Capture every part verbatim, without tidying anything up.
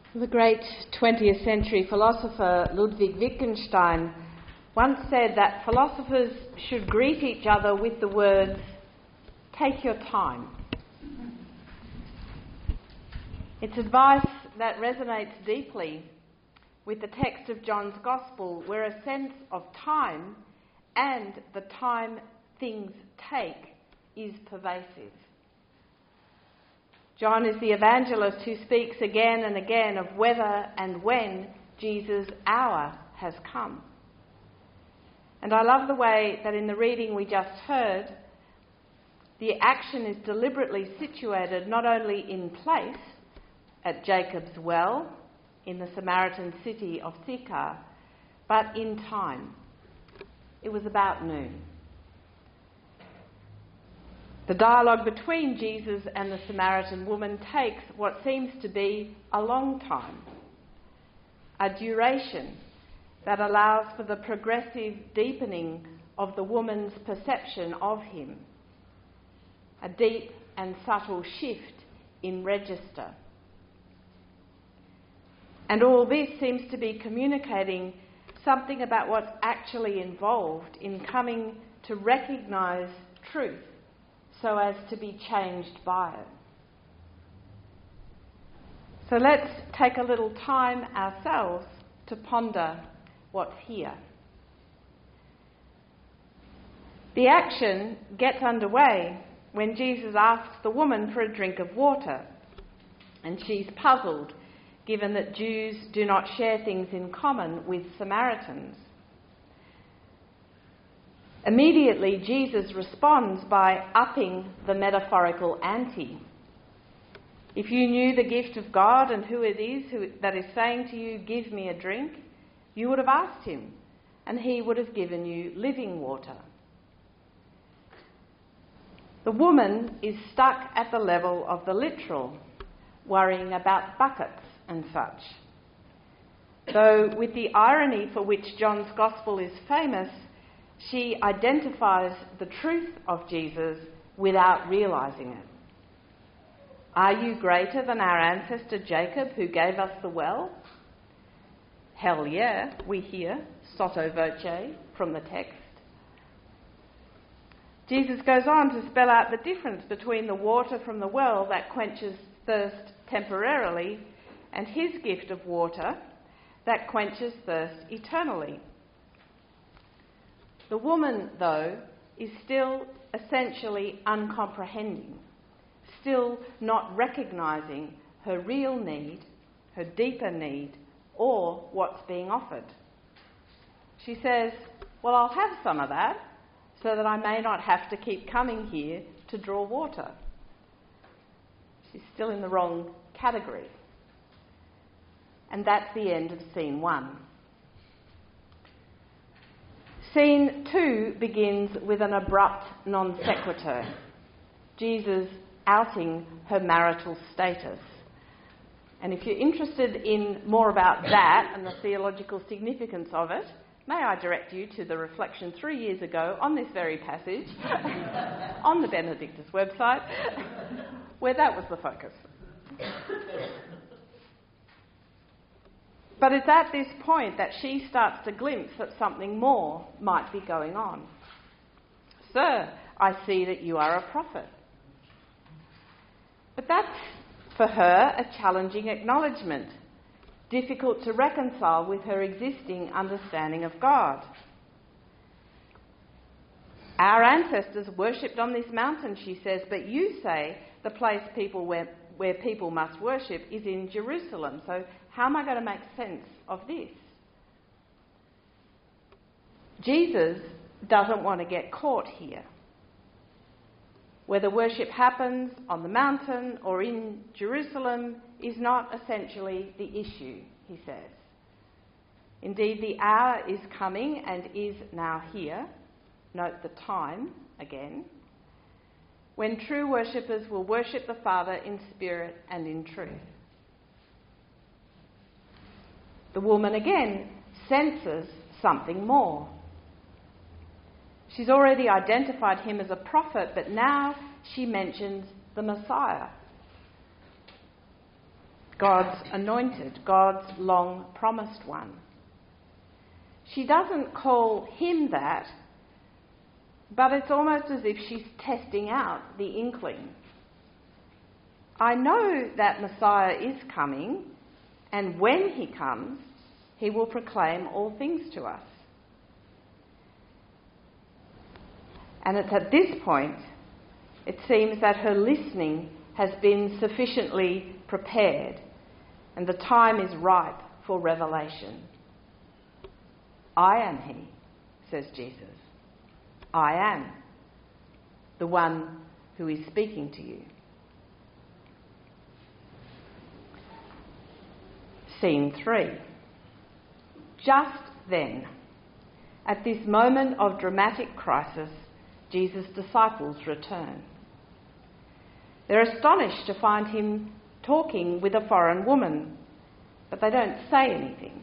The great twentieth century philosopher Ludwig Wittgenstein once said that philosophers should greet each other with the words, "Take your time." It's advice that resonates deeply with the text of John's Gospel, where a sense of time and the time things take is pervasive. John is the evangelist who speaks again and again of whether and when Jesus' hour has come. And I love the way that in the reading we just heard, the action is deliberately situated not only in place at Jacob's well in the Samaritan city of Sychar, but in time. It was about noon. The dialogue between Jesus and the Samaritan woman takes what seems to be a long time, a duration that allows for the progressive deepening of the woman's perception of him, a deep and subtle shift in register. And all this seems to be communicating something about what's actually involved in coming to recognise truth so as to be changed by it. So let's take a little time ourselves to ponder what's here. The action gets underway when Jesus asks the woman for a drink of water, and she's puzzled given that Jews do not share things in common with Samaritans. Immediately, Jesus responds by upping the metaphorical ante. If you knew the gift of God and who it is who, that is saying to you, "Give me a drink," you would have asked him, and he would have given you living water. The woman is stuck at the level of the literal, worrying about buckets and such. Though with the irony for which John's Gospel is famous, she identifies the truth of Jesus without realising it. Are you greater than our ancestor Jacob, who gave us the well? Hell yeah, we hear, sotto voce, from the text. Jesus goes on to spell out the difference between the water from the well that quenches thirst temporarily and his gift of water that quenches thirst eternally. The woman, though, is still essentially uncomprehending, still not recognising her real need, her deeper need, or what's being offered. She says, "Well, I'll have some of that so that I may not have to keep coming here to draw water." She's still in the wrong category. And that's the end of scene one. Scene two begins with an abrupt non sequitur, Jesus outing her marital status. And if you're interested in more about that and the theological significance of it, may I direct you to the reflection three years ago on this very passage on the Benedictus website, where that was the focus. But it's at this point that she starts to glimpse that something more might be going on. "Sir, I see that you are a prophet." But that's, for her, a challenging acknowledgement, difficult to reconcile with her existing understanding of God. "Our ancestors worshipped on this mountain," she says, "but you say the place people where, where people must worship is in Jerusalem. So how am I going to make sense of this?" Jesus doesn't want to get caught here. Whether worship happens on the mountain or in Jerusalem is not essentially the issue, he says. Indeed, the hour is coming and is now here. Note the time again. When true worshippers will worship the Father in spirit and in truth. The woman again senses something more. She's already identified him as a prophet, but now she mentions the Messiah. God's anointed, God's long promised one. She doesn't call him that, but it's almost as if she's testing out the inkling. I know that Messiah is coming, and when he comes, he will proclaim all things to us. And it's at this point, it seems that her listening has been sufficiently prepared, and the time is ripe for revelation. I am he, says Jesus. I am the one who is speaking to you. Scene three. Just then, at this moment of dramatic crisis, Jesus' disciples return. They're astonished to find him talking with a foreign woman, but they don't say anything.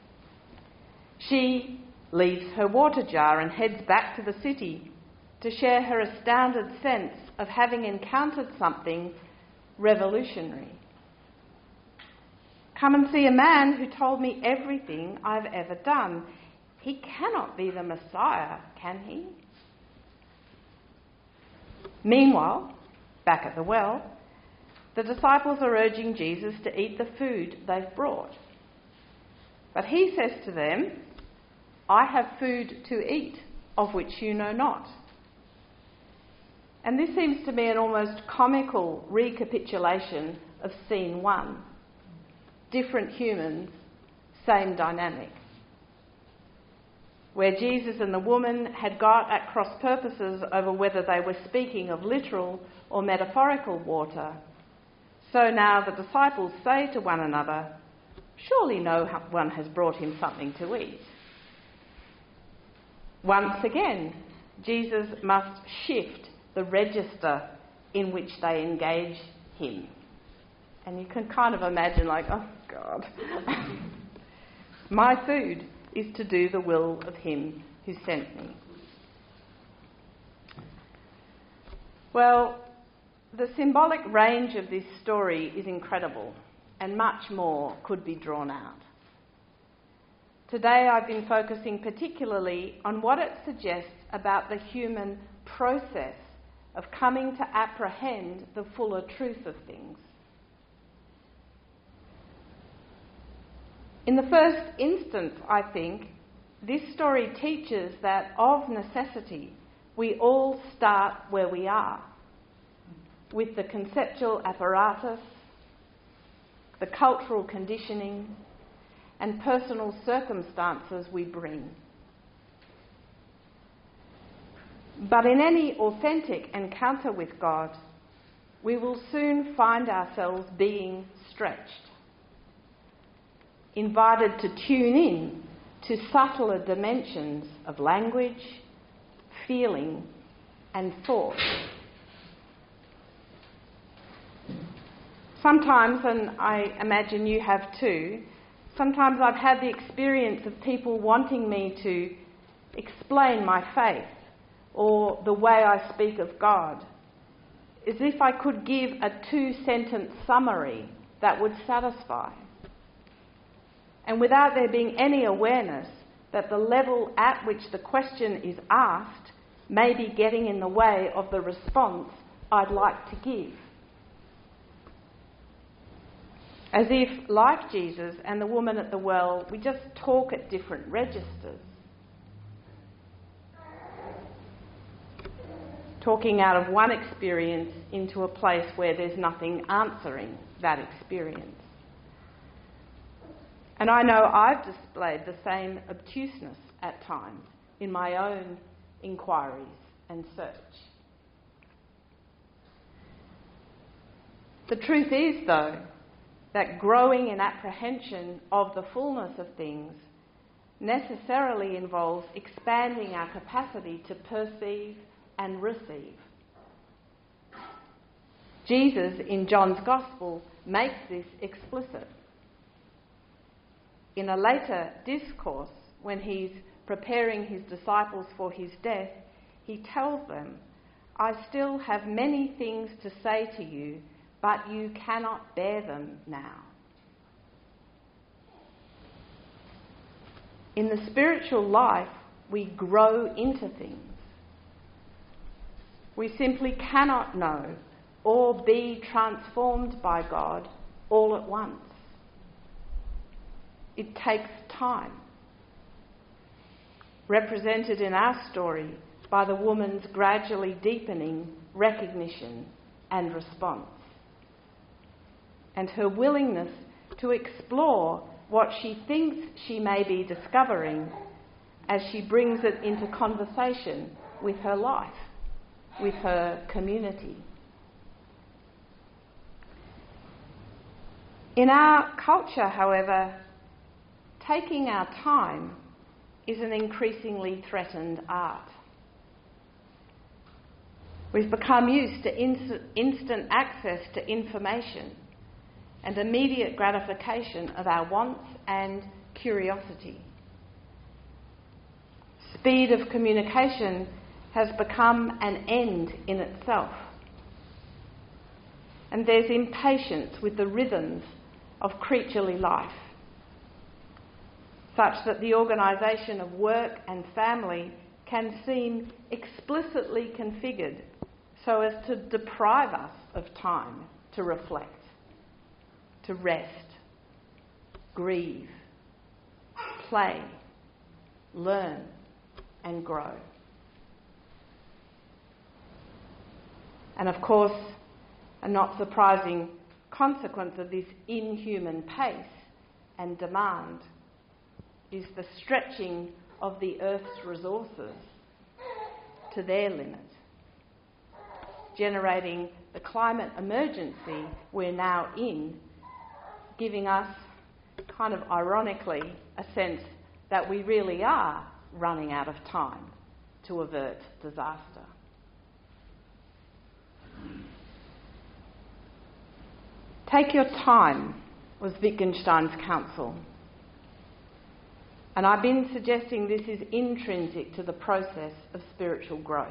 She leaves her water jar and heads back to the city to share her astounded sense of having encountered something revolutionary. Come and see a man who told me everything I've ever done. He cannot be the Messiah, can he? Meanwhile, back at the well, the disciples are urging Jesus to eat the food they've brought. But he says to them, I have food to eat of which you know not. And this seems to me an almost comical recapitulation of scene one. Different humans, same dynamic. Where Jesus and the woman had got at cross purposes over whether they were speaking of literal or metaphorical water, so now the disciples say to one another, surely no one has brought him something to eat. Once again, Jesus must shift the register in which they engage him. And you can kind of imagine like, oh God, my food is to do the will of him who sent me. Well, the symbolic range of this story is incredible, and much more could be drawn out. Today I've been focusing particularly on what it suggests about the human process of coming to apprehend the fuller truth of things. In the first instance, I think, this story teaches that of necessity we all start where we are, with the conceptual apparatus, the cultural conditioning, and personal circumstances we bring. But in any authentic encounter with God, we will soon find ourselves being stretched, invited to tune in to subtler dimensions of language, feeling, and thought. Sometimes, and I imagine you have too, sometimes I've had the experience of people wanting me to explain my faith or the way I speak of God, as if I could give a two-sentence summary that would satisfy. And without there being any awareness that the level at which the question is asked may be getting in the way of the response I'd like to give. As if, like Jesus and the woman at the well, we just talk at different registers. Talking out of one experience into a place where there's nothing answering that experience. And I know I've displayed the same obtuseness at times in my own inquiries and search. The truth is, though, that growing in apprehension of the fullness of things necessarily involves expanding our capacity to perceive and receive. Jesus, in John's Gospel, makes this explicit. In a later discourse, when he's preparing his disciples for his death, he tells them, I still have many things to say to you, but you cannot bear them now. In the spiritual life, we grow into things. We simply cannot know or be transformed by God all at once. It takes time. Represented in our story by the woman's gradually deepening recognition and response, and her willingness to explore what she thinks she may be discovering as she brings it into conversation with her life, with her community. In our culture, however, taking our time is an increasingly threatened art. We've become used to ins- instant access to information and immediate gratification of our wants and curiosity. Speed of communication has become an end in itself. And there's impatience with the rhythms of creaturely life, such that the organisation of work and family can seem explicitly configured so as to deprive us of time to reflect, to rest, grieve, play, learn and grow. And of course, a not surprising consequence of this inhuman pace and demand is the stretching of the Earth's resources to their limit, generating the climate emergency we're now in, giving us, kind of ironically, a sense that we really are running out of time to avert disaster. Take your time was Wittgenstein's counsel. And I've been suggesting this is intrinsic to the process of spiritual growth.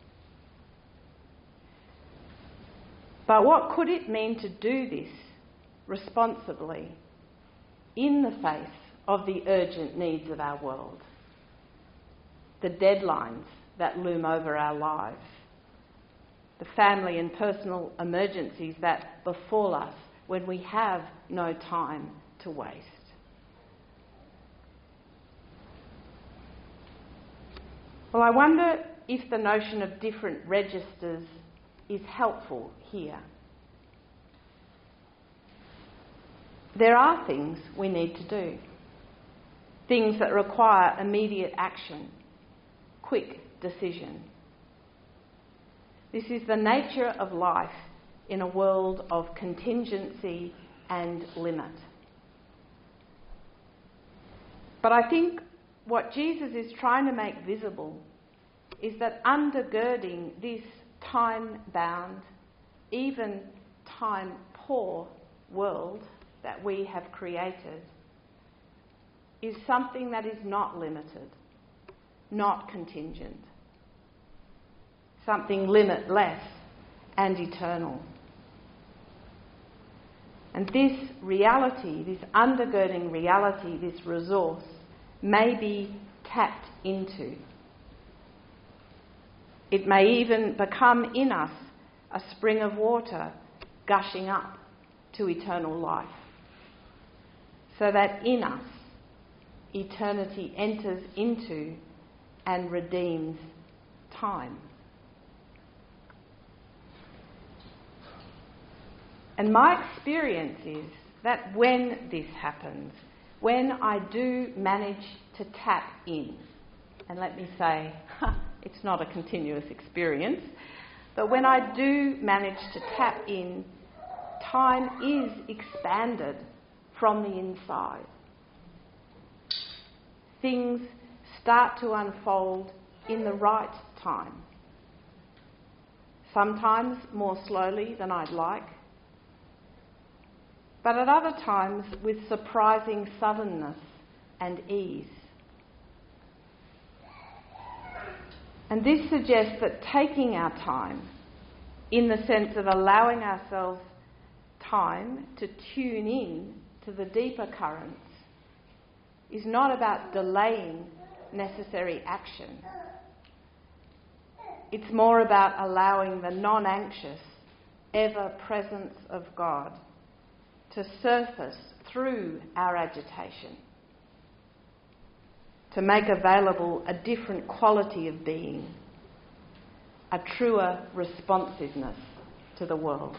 But what could it mean to do this responsibly in the face of the urgent needs of our world, the deadlines that loom over our lives, the family and personal emergencies that befall us when we have no time to waste? Well, I wonder if the notion of different registers is helpful here. There are things we need to do, things that require immediate action, quick decision. This is the nature of life in a world of contingency and limit. But I think what Jesus is trying to make visible is that undergirding this time-bound, even time-poor world that we have created is something that is not limited, not contingent, something limitless and eternal. And this reality, this undergirding reality, this resource, may be tapped into. It may even become in us a spring of water gushing up to eternal life, so that in us eternity enters into and redeems time. And my experience is that when this happens, when I do manage to tap in, and let me say, it's not a continuous experience, but when I do manage to tap in, time is expanded from the inside. Things start to unfold in the right time. Sometimes more slowly than I'd like, but at other times with surprising suddenness and ease. And this suggests that taking our time, in the sense of allowing ourselves time to tune in to the deeper currents, is not about delaying necessary action. It's more about allowing the non-anxious, ever-presence of God to surface through our agitation, to make available a different quality of being, a truer responsiveness to the world.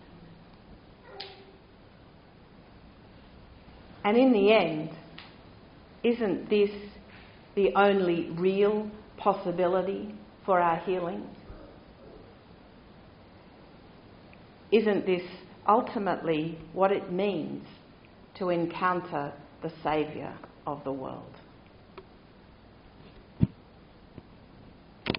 And in the end, isn't this the only real possibility for our healing? Isn't this ultimately what it means to encounter the Saviour of the world?